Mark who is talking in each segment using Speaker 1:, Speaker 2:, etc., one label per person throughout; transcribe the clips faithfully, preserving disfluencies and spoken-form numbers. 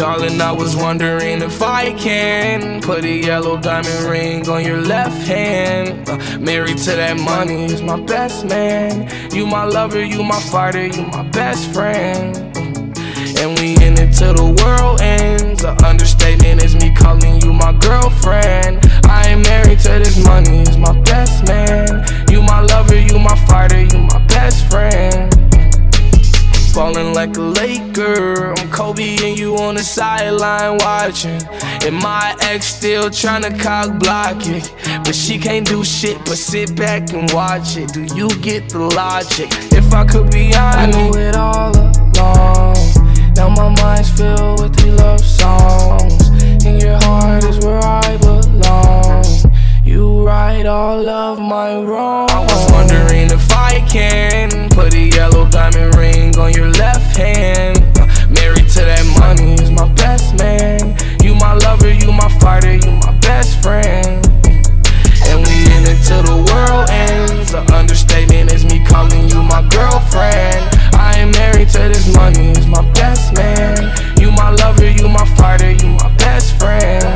Speaker 1: Darling, I was wondering if I can put a yellow diamond ring on your left hand. uh, Married to that money is my best man. You my lover, you my fighter, you my best friend. And we in it till the world ends. An understatement is me calling you my girlfriend. I ain't married to this money, is my best man. You my lover, you my fighter, you my best friend. Falling like a Laker, I'm Kobe and you on the sideline watching. And my ex still tryna cock block it, but she can't do shit but sit back and watch it. Do you get the logic? If I could be honest, I knew it all along. Now my mind's filled with these love songs, and your heart is where I belong. You right all of my wrongs. I was wondering if I can put a yellow diamond ring on your left hand. uh, Married to that money is my best man. You my lover, you my fighter, you my best friend. And we in it till the world ends. An understatement is me calling you my girlfriend. I ain't married to this money, is my best man. You my lover, you my fighter, you my best friend.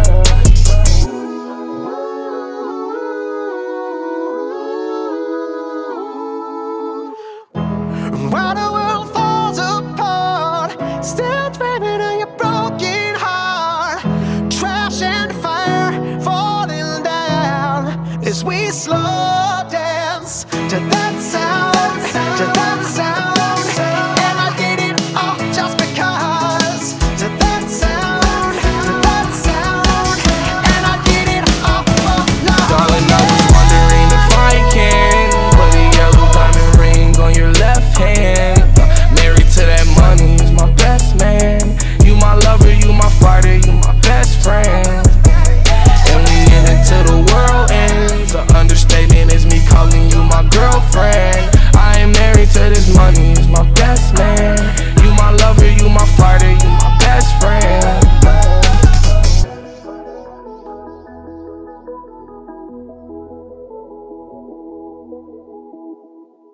Speaker 2: While the world falls apart, still dreaming of your broken heart. Trash and fire falling down as we slow